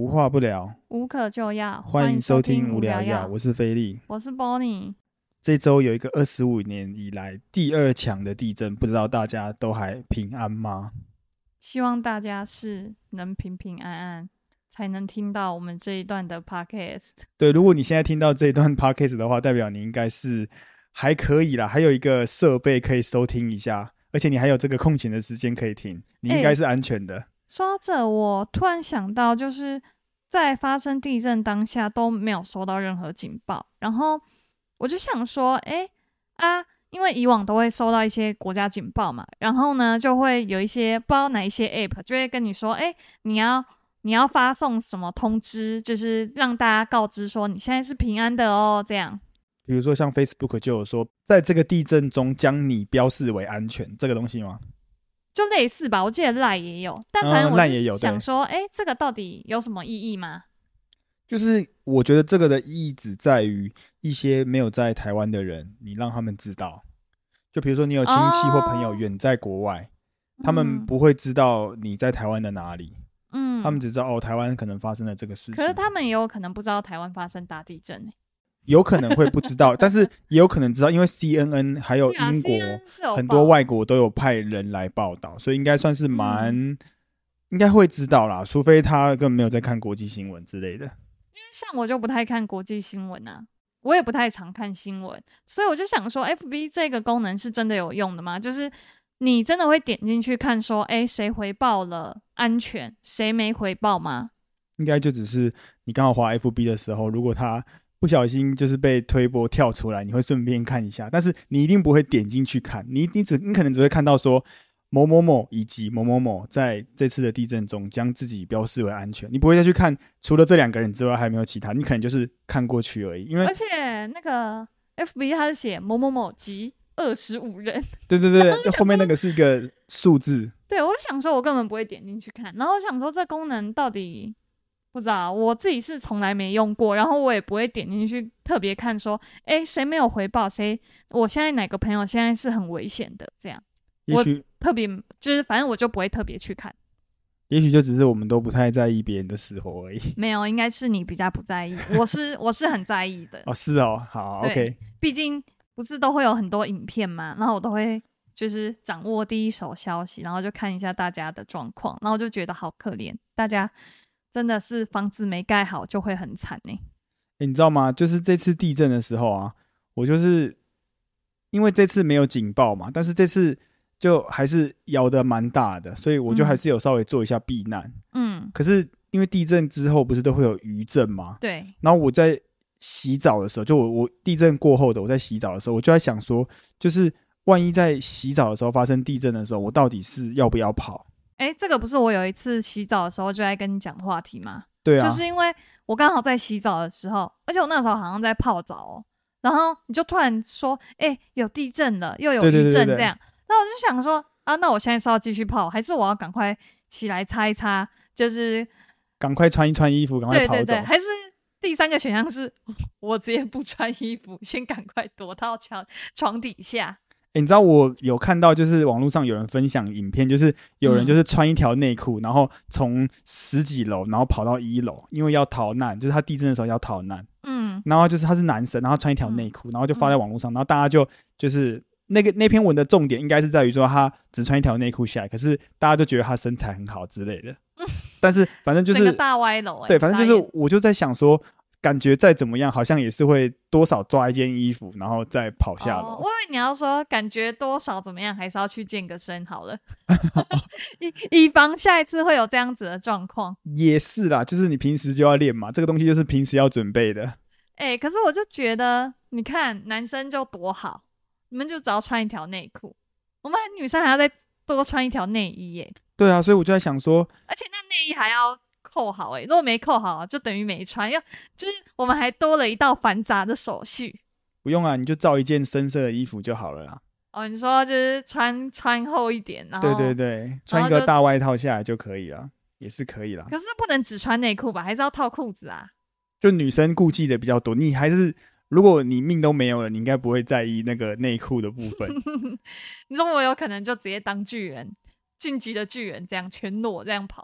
无话不聊， 无可救药， 欢迎收听无聊药，我是菲力， 我是 Bonnie。 这周有一个25年以来第2强的地震，不知道大家都还平安吗？ 希望大家是能平平安安，才能听到我们这一段的 podcast。 对，如果你现在听到这一段 podcast 的话，代表你应该是还可以啦，还有一个设备可以收听一下，而且你还有这个空闲的时间可以听，你应该是安全的。 说到这，我突然想到，就是在发生地震当下都没有收到任何警报，然后我就想说因为以往都会收到一些国家警报嘛，然后呢就会有一些不知道哪一些 app 就会跟你说你要发送什么通知，就是让大家告知说你现在是平安的哦，这样。 比如说像 Facebook 就有说在这个地震中将你标示为安全这个东西吗？ 就类似吧，我记得 LINE 也有，但反正我就想说这个到底有什么意义吗？ 就是我觉得这个的意义只在于一些没有在台湾的人，你让他们知道，就比如说你有亲戚或朋友远在国外，他们不会知道你在台湾的哪里，他们只知道台湾可能发生了这个事情， 可是他们也有可能不知道台湾发生大地震有可能会不知道但是也有可能知道，因为 CNN 还有英国很多外国都有派人来报道，所以应该算是应该会知道啦，除非他根本没有在看国际新闻之类的。 因为像我就不太看国际新闻啊，我也不太常看新闻，所以我就想说 FB 这个功能是真的有用的吗？就是你真的会点进去看说谁回报了安全，谁没回报吗？ 应该就只是你刚好滑 FB 的时候，如果他不小心就是被推播跳出来，你会顺便看一下，但是你一定不会点进去看，你可能只会看到说某某某以及某某某在这次的地震中将自己标示为安全，你不会再去看除了这2个人之外还没有其他，你可能就是看过去而已。因为而且那个 FB 它是写某某某及25人， 对对对，后面那个是一个数字。 对，我想说我根本不会点进去看，然后我想说这功能到底不知道，我自己是从来没用过，然后我也不会点进去特别看说谁没有回报，我现在哪个朋友现在是很危险的这样， 也许我特别就是反正我就不会特别去看， 也许就只是我们都不太在意别人的死活而已。 没有，应该是你比较不在意，我是很在意的。 是哦，好 OK， 毕竟不是都会有很多影片嘛，然后我都会就是掌握第一手消息，然后就看一下大家的状况，然后就觉得好可怜，大家真的是房子没盖好就会很惨你知道吗？就是这次地震的时候啊，我就是因为这次没有警报嘛，但是这次就还是摇得蛮大的，所以我就还是有稍微做一下避难。可是因为地震之后不是都会有余震吗？ 对。 然后我在洗澡的时候，就我地震过后的我在洗澡的时候，我就在想说，就是万一在洗澡的时候发生地震的时候，我到底是要不要跑？ 这个不是我有一次洗澡的时候就在跟你讲话题吗？ 对啊， 就是因为我刚好在洗澡的时候，而且我那时候好像在泡澡然后你就突然说有地震了，又有余震这样，那我就想说那我现在是要继续泡，还是我要赶快起来擦一擦，就是赶快穿一穿衣服，赶快跑走？ 对，还是第3个选项是我直接不穿衣服，先赶快躲到床底下。 你知道我有看到就是网络上有人分享影片，就是有人就是穿一条内裤，然后从10几楼然后跑到1楼，因为要逃难，就是他地震的时候要逃难。然后就是他是男生，然后穿一条内裤，然后就发在网络上，然后大家就是那篇文的重点应该是在于说他只穿一条内裤下来，可是大家都觉得他身材很好之类的。但是反正就是整个大歪楼对，反正就是我就在想说，感觉再怎么样好像也是会多少抓一件衣服然后再跑下楼。 我以为你要说感觉多少怎么样还是要去健个身好了以防下一次会有这样子的状况。 也是啦，就是你平时就要练嘛，这个东西就是平时要准备的。 可是我就觉得你看男生就多好，你们就只要穿一条内裤，我们女生还要再多穿一条内衣对啊，所以我就在想说， 而且那内衣还要扣好如果没扣好就等于没穿，就是我们还多了一道繁杂的手续。 不用啊，你就照一件深色的衣服就好了啦。 你说就是穿厚一点，然后对，穿一个大外套下来就可以了，也是可以啦。 可是不能只穿内裤吧，还是要套裤子啊？ 就女生顾忌的比较多，你还是如果你命都没有了，你应该不会在意那个内裤的部分。 你说我有可能就直接当巨人，晋级的巨人这样全裸这样跑？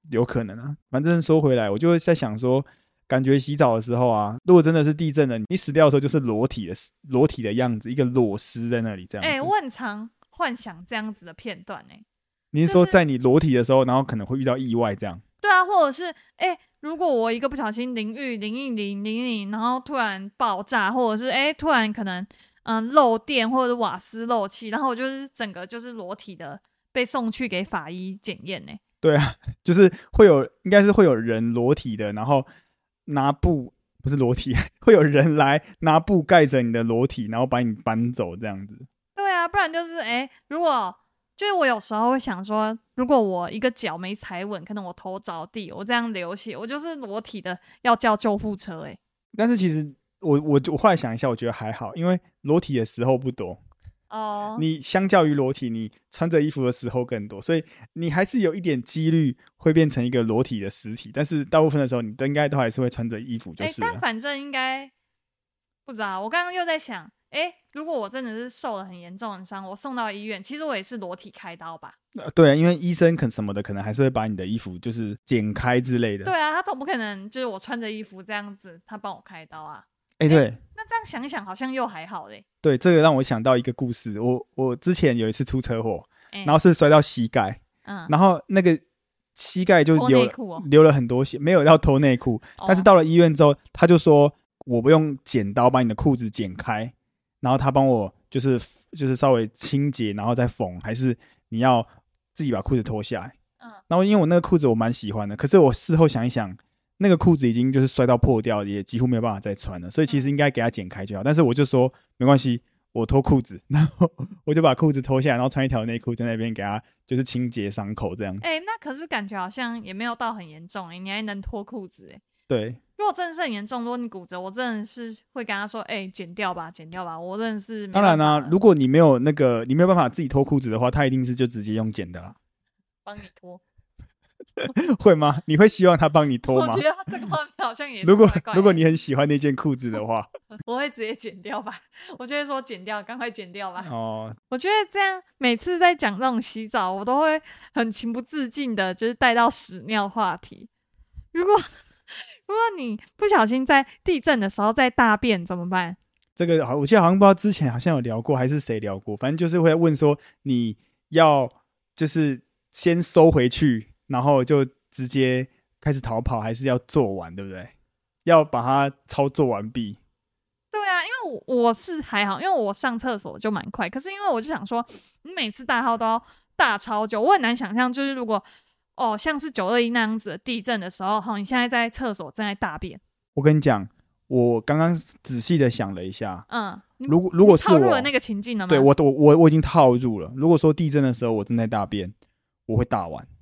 有可能啊。反正说回来，我就会在想说，感觉洗澡的时候啊，如果真的是地震了，你死掉的时候就是裸体的样子，一个裸尸在那里这样子。 我很常幻想这样子的片段你是说在你裸体的时候，然后可能会遇到意外这样？ 对啊，或者是如果我一个不小心淋淋，然后突然爆炸，或者是突然可能漏电或者是瓦斯漏气，然后我就是整个就是裸体的被送去给法医检验对啊，就是应该是会有人裸体的，然后拿布，不是裸体，会有人来拿布盖着你的裸体，然后把你搬走这样子。 对啊，不然就是如果就是我有时候会想说，如果我一个脚没踩稳，可能我头着地，我这样流血，我就是裸体的要叫救护车但是其实我后来想一下，我觉得还好，因为裸体的时候不多你相较于裸体，你穿着衣服的时候更多，所以你还是有一点几率会变成一个裸体的实体，但是大部分的时候你应该都还是会穿着衣服就是了。 但反正应该不知道，我刚刚又在想如果我真的是受了很严重的伤，我送到医院，其实我也是裸体开刀吧？ 对，因为医生什么的可能还是会把你的衣服就是剪开之类的。 对啊，他总不可能就是我穿着衣服这样子，他帮我开刀啊。 对， 那这样想一想好像又还好对，这个让我想到一个故事。我之前有一次出车祸，然后是摔到膝盖，然后那个膝盖就流了很多血，没有要脱内裤，但是到了医院之后，他就说我不用剪刀把你的裤子剪开，然后他帮我就是稍微清洁，然后再缝，还是你要自己把裤子脱下来。然后因为我那个裤子我蛮喜欢的，可是我事后想一想，那个裤子已经就是摔到破掉，也几乎没有办法再穿了，所以其实应该给它剪开就好。但是我就说没关系，我脱裤子，然后我就把裤子脱下来，然后穿一条内裤在那边给它就是清洁伤口这样子。 那可是感觉好像也没有到很严重你还能脱裤子对， 如果真的是很严重，如果你骨折，我真的是会跟他说剪掉吧，我真的是没办法。 当然啦，如果你没有办法自己脱裤子的话，他一定是就直接用剪的啦， 帮你脱。 会吗？你会希望他帮你脱吗？ 我觉得这个画面好像也是如怪怪的。 果你很喜欢那件裤子的话， 我会直接剪掉吧。我就会说剪掉，赶快剪掉吧。我觉得这样每次在讲这种洗澡，我都会很情不自禁的，就是带到屎尿话题。如果你不小心在地震的时候在大便怎么办？ 这个我记得好像不知道之前好像有聊过，还是谁聊过，反正就是会问说你要就是先收回去，然后就直接开始逃跑，还是要做完，对不对？要把它操作完毕。 对啊，因为我是还好，因为我上厕所就蛮快，可是因为我就想说你每次大号都要大超久，我很难想象就是如果像是921那样子的地震的时候你现在在厕所正在大便。 我跟你讲，我刚刚仔细的想了一下，如果是我套入了那个情境了吗？ 对，我已经套入了。如果说地震的时候我正在大便，我会大完。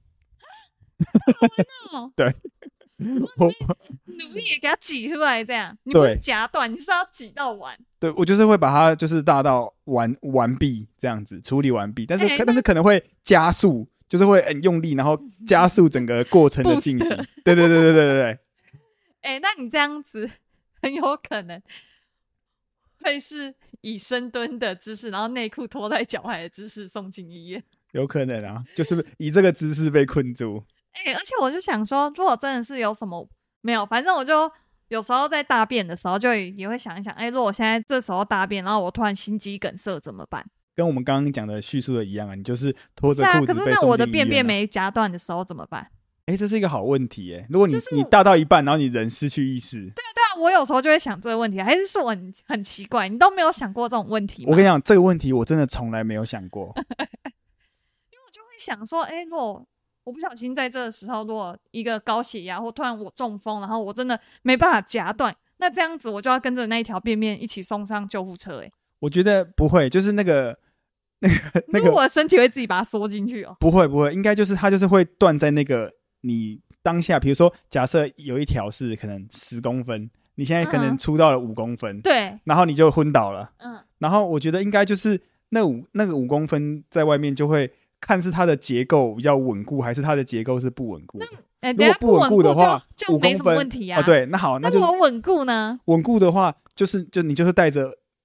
对， 我努力给它挤出来，这样你不是夹断，你是要挤到完。 对，我就是会把它就是大到完毕这样子处理完毕，但是可能会加速，就是会很用力，然后加速整个过程的进行。对。 那你这样子很有可能会是以深蹲的姿势，然后内裤拖在脚踝的姿势送进医院。有可能啊，就是以这个姿势被困住。 而且我就想说，如果真的是有什么没有，反正我就有时候在大便的时候，就也会想一想，如果我现在这时候大便，然后我突然心肌梗塞怎么办？跟我们刚刚讲的叙述的一样啊，你就是拖着裤子被送进医院。可是那我的便便没夹断的时候怎么办？这是一个好问题如果你大到一半，然后你人失去意识。对啊，我有时候就会想这个问题，还是我很奇怪，你都没有想过这种问题吗？我跟你讲，这个问题我真的从来没有想过。因为我就会想说，如果我不小心在这个时候，如果一个高血压或突然我中风，然后我真的没办法夹断，那这样子我就要跟着那一条便便一起送上救护车。我觉得不会，就是那个我的身体会自己把它缩进去不会，应该就是它就是会断在那个你当下，比如说假设有一条是可能10公分，你现在可能出到了5公分，对，然后你就昏倒了，然后我觉得应该就是那个5公分在外面就会看是它的结构比较稳固，还是它的结构是不稳固的。如果不稳固的话，就没什么问题啊。对，那好，那就稳固呢？稳固的话，你就是带着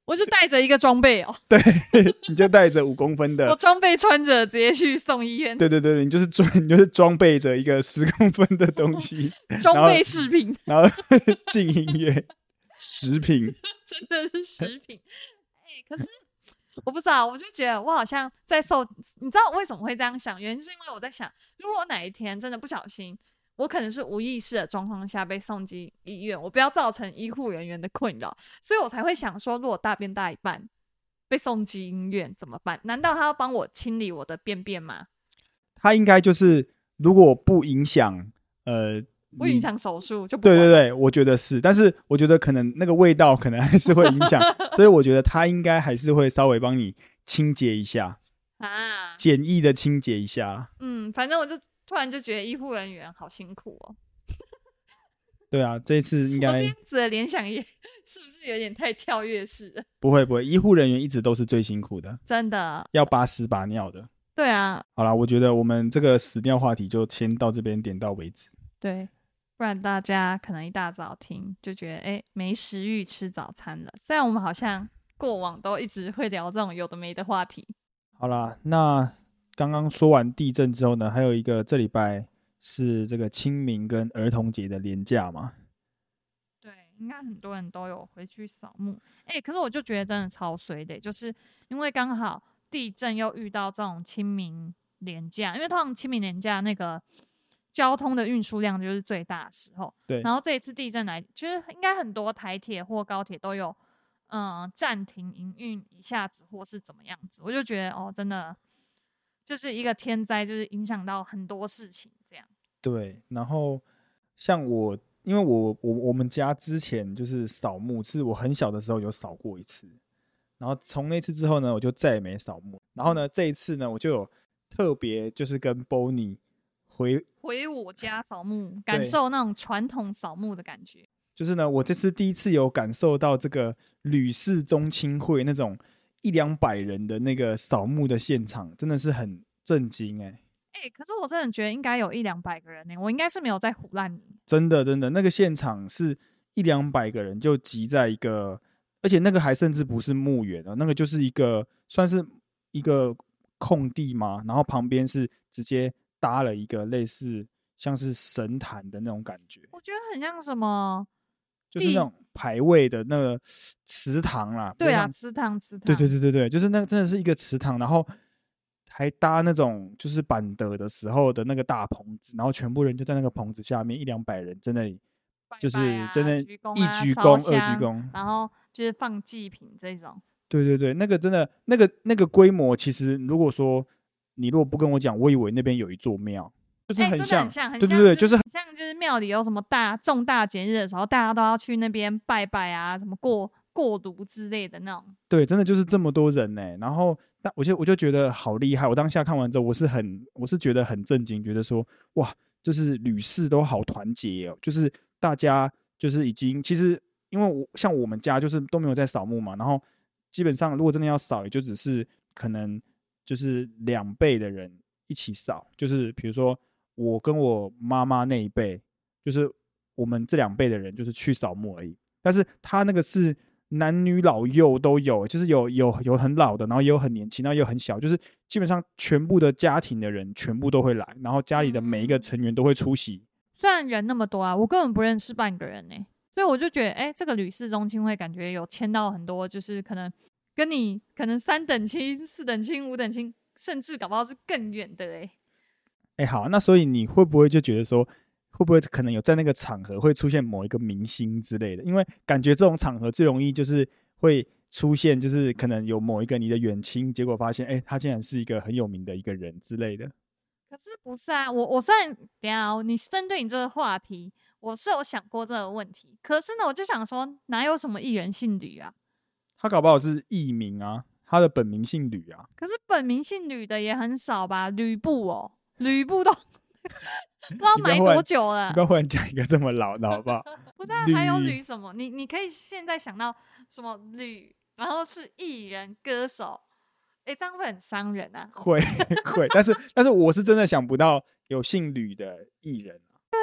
我就带着一个装备对，你就带着5公分的， 我装备穿着直接去送医院。 对，你就是装备着一个10公分的东西， 装备饰品， 然后进音乐，食品， 真的是食品。可是我不知道，我就觉得我好像在受，你知道为什么会这样想？原因是因为我在想，如果哪一天真的不小心。我可能是无意识的状况下被送进医院，我不要造成医护人员的困扰，所以我才会想说，如果大便大一半被送进医院怎么办？难道他要帮我清理我的便便吗？ 他应该就是如果不影响不影响手术就不管。 对，我觉得是，但是我觉得可能那个味道可能还是会影响，所以我觉得他应该还是会稍微帮你清洁一下啊，简易的清洁一下。 反正我就突然就觉得医护人员好辛苦哦。 对啊，这一次应该我这样子的联想也是不是有点太跳跃式了？ 不会，医护人员一直都是最辛苦的， 真的要把屎把尿的。 对啊， 好啦，我觉得我们这个屎尿话题就先到这边点到为止。 对，不然大家可能一大早听就觉得没食欲吃早餐了。虽然我们好像过往都一直会聊这种有的没的话题。 好啦，那刚刚说完地震之后呢，还有一个这礼拜是这个清明跟儿童节的连假嘛？ 对，应该很多人都有回去扫墓。可是我就觉得真的超衰的，就是因为刚好地震又遇到这种清明连假，因为通常清明连假那个交通的运输量就是最大的时候。 对。 然后这一次地震来，就是应该很多台铁或高铁都有暂停营运一下子，或是怎么样子。我就觉得真的。就是一个天灾，就是影响到很多事情这样。 对，然后像我，因为我们家之前就是扫墓，是我很小的时候有扫过一次，然后从那次之后呢，我就再也没扫墓。然后呢，这一次呢，我就有特别就是跟 Bonnie 回我家扫墓，感受那种传统扫墓的感觉。 就是呢，我这次第一次有感受到这个吕氏宗亲会那种100-200人的那个扫墓的现场，真的是很震惊可是我真的觉得应该有100-200个人我应该是没有在唬烂你。 真的，那个现场是100-200个人就集在一个，而且那个还甚至不是墓园那个就是一个算是一个空地嘛，然后旁边是直接搭了一个类似像是神坛的那种感觉。 我觉得很像什么。 就是那种牌位的那个祠堂啦， 对啊，祠堂， 对，就是那真的是一个祠堂，然后还搭那种就是板德的时候的那个大棚子，然后全部人就在那个棚子下面100-200人在那里，就是真的1鞠躬、2鞠躬， 然后就是放祭品这种。 对，那个真的那个规模，其实如果说你如果不跟我讲，我以为那边有一座庙。就是很像，对，就是很像，就是庙里有什么重大节日的时候，大家都要去那边拜拜啊，什么过炉之类的那种。 对，真的就是这么多人然后，我就觉得好厉害。我当下看完之后，我是觉得很震惊，觉得说哇，就是吕氏都好团结就是大家就是已经其实因为像我们家就是都没有在扫墓嘛，然后基本上如果真的要扫，也就只是可能就是2倍的人一起扫，就是比如说。我跟我妈妈那一辈，就是我们这2辈的人，就是去扫墓而已。但是他那个是男女老幼都有，就是有很老的，然后也有很年轻，然后也有很小，就是基本上全部的家庭的人全部都会来，然后家里的每一个成员都会出席。 虽然人那么多啊，我根本不认识半个人所以我就觉得，这个吕氏宗亲会感觉有牵到很多，就是可能跟你可能3等亲、4等亲、5等亲，甚至搞不好是更远的好，那所以你会不会就觉得说，会不会可能有在那个场合会出现某一个明星之类的？因为感觉这种场合最容易就是会出现，就是可能有某一个你的远亲，结果发现，他竟然是一个很有名的一个人之类的。 可是不是啊，我虽然等一下你针对你这个话题，我是有想过这个问题，可是呢，我就想说，哪有什么艺人姓吕啊？ 他搞不好是艺名啊，他的本名姓吕啊。 可是本名姓吕的也很少吧？吕布吕布都不知道买多久了。 你不要忽然讲一个这么老的好不好？ 不知道还有吕什么？你可以现在想到什么吕？然后是艺人、歌手，这样会很伤人啊。 会，但是我是真的想不到有姓吕的艺人。 对啊，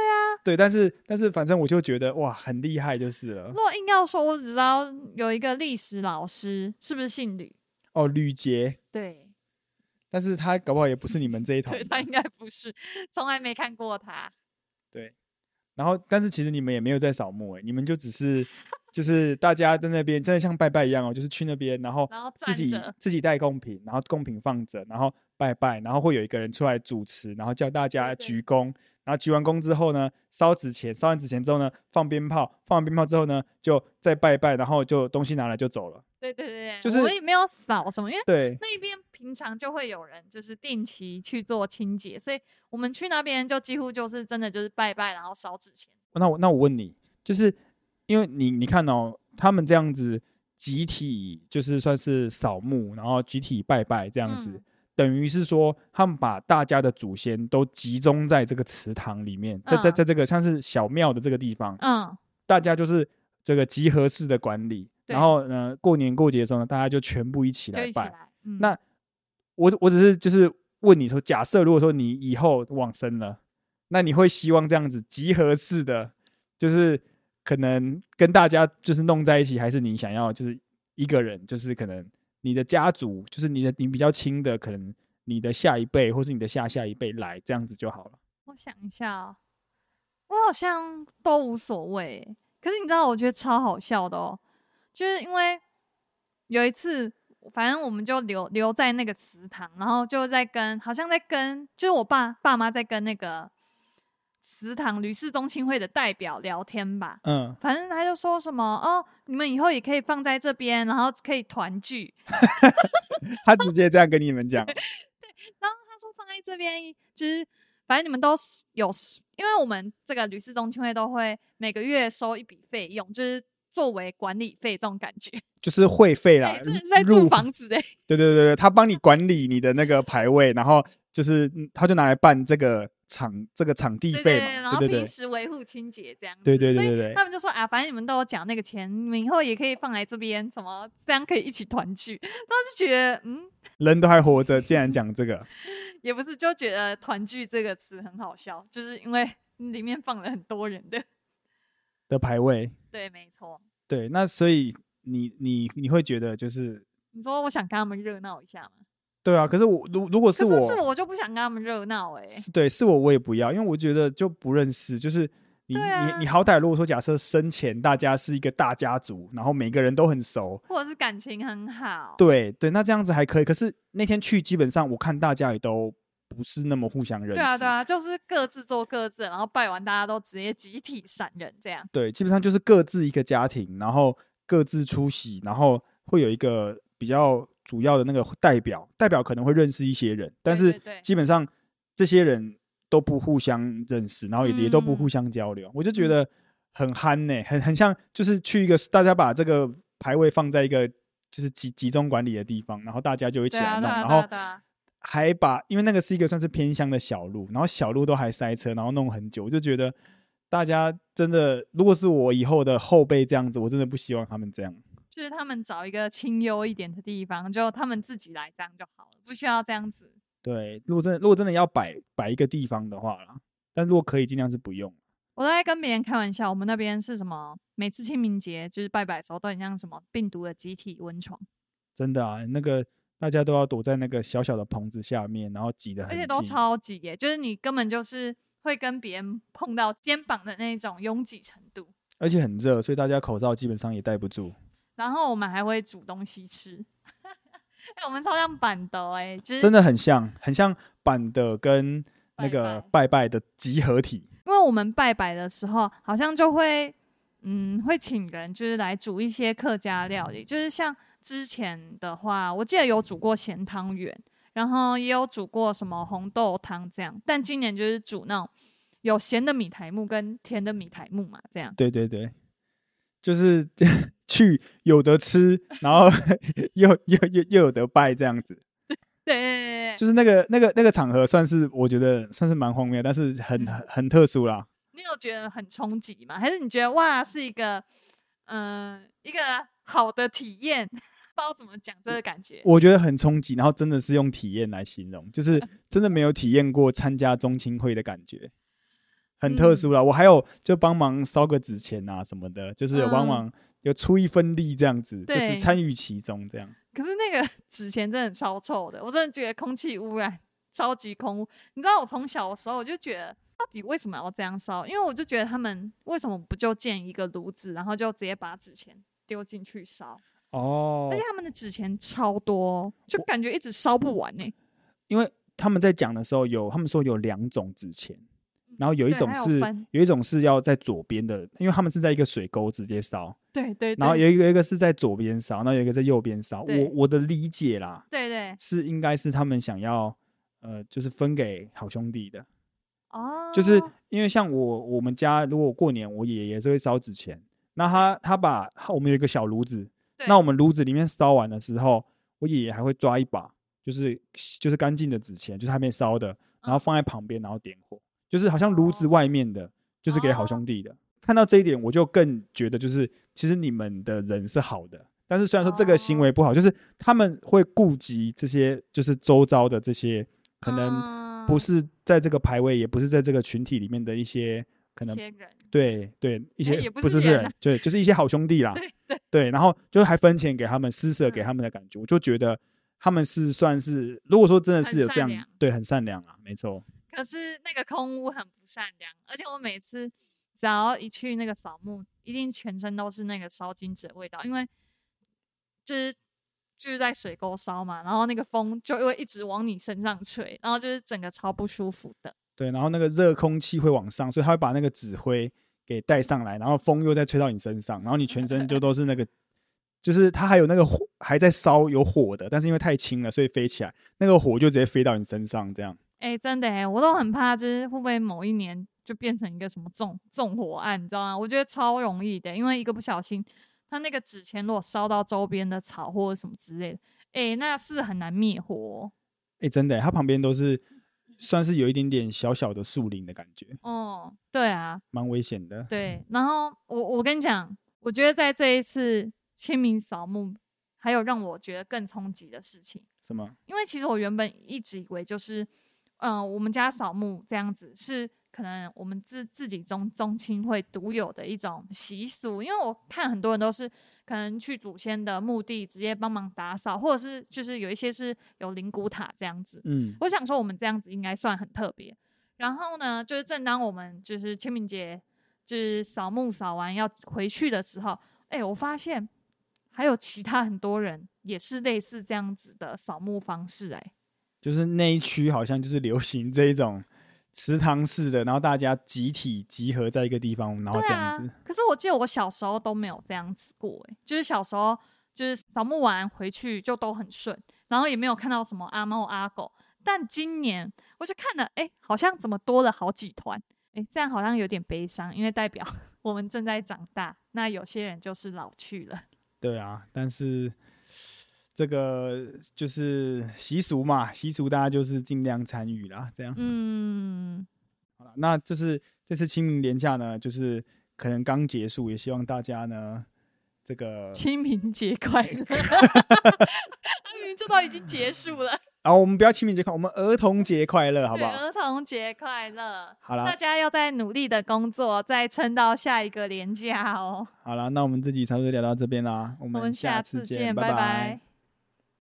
对，但是反正我就觉得哇，很厉害就是了。 如果硬要说，我只知道有一个历史老师，是不是姓吕？ 哦，吕杰。 对， 但是他搞不好也不是你们这一团。 对，他应该不是，从来没看过他。 对，然后但是其实你们也没有在扫墓你们就只是就是大家在那边真的像拜拜一样就是去那边，然后自己带贡品，然后贡品放着，然后拜拜，然后会有一个人出来主持，然后叫大家鞠躬，然后鞠完躬之后呢，烧纸钱，烧完纸钱之后呢，放鞭炮，放完鞭炮之后呢，就再拜拜，然后就东西拿来就走了。 对， 就是我也没有扫什么，因为对那边平常就会有人就是定期去做清洁，所以我们去那边就几乎就是真的就是拜拜，然后烧纸钱。 那我问你，就是因为你看他们这样子集体就是算是扫墓，然后集体拜拜这样子，等于是说他们把大家的祖先都集中在这个祠堂里面，在这个像是小庙的这个地方，大家就是这个集合式的管理。然后呢，过年过节的时候呢，大家就全部一起来拜。那我只是就是问你说，假设如果说你以后往生了，那你会希望这样子集合式的，就是可能跟大家就是弄在一起，还是你想要就是一个人，就是可能你的家族，就是你比较亲的，可能你的下一辈或是你的下一辈来这样子就好了？ 我想一下我好像都无所谓。可是你知道，我觉得超好笑的就是因为有一次，反正我们就留在那个祠堂，然后就好像在跟，就是我爸妈在跟那个祠堂吕氏宗亲会的代表聊天吧。反正他就说什么你们以后也可以放在这边，然后可以团聚。 他直接这样跟你们讲。对， 然后他说放在这边，就是反正你们都有，因为我们这个吕氏宗亲会都会每个月收一笔费用，就是作为管理费这种感觉，就是会费啦， 真的是在住房子对，他帮你管理你的那个牌位，然后就是他就拿来办这个场地费嘛， 然后平时维护清洁这样子， 对， 所以他们就说反正你们都有缴那个钱，你们以后也可以放来这边，什么这样可以一起团聚。然后就觉得人都还活着，竟然讲这个， 也不是，就觉得团聚这个词很好笑，就是因为里面放了很多人的牌位。 对，没错。 对，那所以你会觉得就是你说我想跟他们热闹一下吗？ 对啊，可是如果是我就不想跟他们热闹对，是我也不要，因为我觉得就不认识，就是你好歹如果说假设生前大家是一个大家族，然后每个人都很熟， 或者是感情很好， 对，那这样子还可以。可是那天去基本上我看大家也都不是那么互相认识。 对啊，就是各自做各自，然后拜完大家都直接集体闪人这样。 对，基本上就是各自一个家庭，然后各自出席，然后会有一个比较主要的那个代表可能会认识一些人，但是基本上这些人都不互相认识，然后也都不互相交流。我就觉得很憨很像就是去一个大家把这个牌位放在一个就是集中管理的地方，然后大家就一起来弄，然后还因为那个是一个算是偏乡的小路，然后小路都还塞车，然后弄很久，我就觉得大家真的，如果是我以后的后辈这样子，我真的不希望他们这样。 就是他们找一个清幽一点的地方，就他们自己来这样就好了，不需要这样子。 对，如果真的要摆一个地方的话啦，但如果可以尽量是不用。 我都在跟别人开玩笑，我们那边是什么？每次清明节就是拜拜的时候，都很像什么病毒的集体温床。真的啊，那个大家都要躲在那个小小的棚子下面，然后挤得很近， 而且都超挤就是你根本就是会跟别人碰到肩膀的那种拥挤程度， 而且很热，所以大家口罩基本上也戴不住。 然后我们还会煮东西吃，我们超像板的就是真的很像板的跟那个拜拜的集合体。 因为我们拜拜的时候，好像就会会请人就是来煮一些客家料理，就是像之前的话，我记得有煮过咸汤圆，然后也有煮过什么红豆汤这样，但今年就是煮那种有咸的米苔目跟甜的米苔目嘛，这样。 对，就是去有的吃，然后又有得拜这样子。 对， 就是那个场合，算是我觉得算是蛮荒谬，但是很特殊啦。 你有觉得很冲击吗？还是你觉得哇是一个好的体验？不知道怎么讲这个感觉。 我觉得很冲击，然后真的是用体验来形容，就是真的没有体验过参加宗亲会的感觉。 很特殊啦。我还有就帮忙烧个纸钱啊什么的，就是有帮忙有出一份力这样子，就是参与其中这样。 可是那个纸钱真的超臭的，我真的觉得空气污染超级空污。你知道我从小的时候我就觉得，到底为什么要这样烧？因为我就觉得他们为什么不就建一个炉子，然后就直接把纸钱丢进去烧？而且他们的纸钱超多，就感觉一直烧不完欸。 因为他们在讲的时候他们说有2种纸钱，然后有一种是要在左边的，因为他们是在一个水沟直接烧。 对， 然后有一个是在左边烧，然后有一个在右边烧。我的理解啦， 对， 是应该是他们想要就是分给好兄弟的。就是因为像我们家如果过年，我爷爷是会烧纸钱，那他把我们有一个小炉子，那我们炉子里面烧完的时候，我爷爷还会抓一把就是干净的纸钱，就是还没烧的，然后放在旁边，然后点火，就是好像炉子外面的就是给好兄弟的。看到这一点，我就更觉得就是其实你们的人是好的，但是虽然说这个行为不好，就是他们会顾及这些就是周遭的这些可能不是在这个排位，也不是在这个群体里面的一些可能对一些不是人，对，就是一些好兄弟啦。对，然后就还分钱给他们，施舍给他们的感觉，我就觉得他们是算是，如果说真的是有这样，对，很善良啊，没错。 可是那个空屋很不善良，而且我每次只要一去那个扫墓，一定全身都是那个烧金纸的味道，因为就是在水沟烧嘛，然后那个风就会一直往你身上吹，然后就是整个超不舒服的。对， 然后那个热空气会往上，所以它会把那个纸灰给带上来，然后风又再吹到你身上，然后你全身就都是那个，就是它还有那个火还在烧，有火的，但是因为太轻了，所以飞起来，那个火就直接飞到你身上，这样。 真的我都很怕，就是会不会某一年就变成一个什么纵火案，你知道吗？我觉得超容易的，因为一个不小心，它那个纸钱如果烧到周边的草或者什么之类的，那是很难灭火。 真的，它旁边都是算是有一点点小小的树林的感觉。 对啊， 蛮危险的。 对，然后我跟你讲，我觉得在这一次清明扫墓，还有让我觉得更冲击的事情。 什么？ 因为其实我原本一直以为就是，我们家扫墓这样子是可能我们自己宗亲会独有的一种习俗，因为我看很多人都是可能去祖先的墓地直接帮忙打扫，或者是就是有一些是有灵骨塔这样子。我想说我们这样子应该算很特别。然后呢，就是正当我们就是清明节就是扫墓扫完要回去的时候，我发现还有其他很多人也是类似这样子的扫墓方式。 就是那一区好像就是流行这一种祠堂式的，然后大家集体集合在一个地方，然后这样子。 可是我记得我小时候都没有这样子过。就是小时候就是扫墓完回去就都很顺，然后也没有看到什么阿猫阿狗。但今年我就看了，好像怎么多了好几团，这样好像有点悲伤，因为代表我们正在长大，那有些人就是老去了。 对啊，但是这个就是习俗嘛，习俗大家就是尽量参与啦，这样。好了，那就是这次清明连假呢，就是可能刚结束，也希望大家呢，这个清明节快乐。明明这都已经结束了。 我们不要清明节快乐，我们儿童节快乐，好不好？ 儿童节快乐。 好了， 大家要再努力的工作，再撑到下一个连假哦。 好了，那我们这集差不多聊到这边啦，我们下次见，拜拜。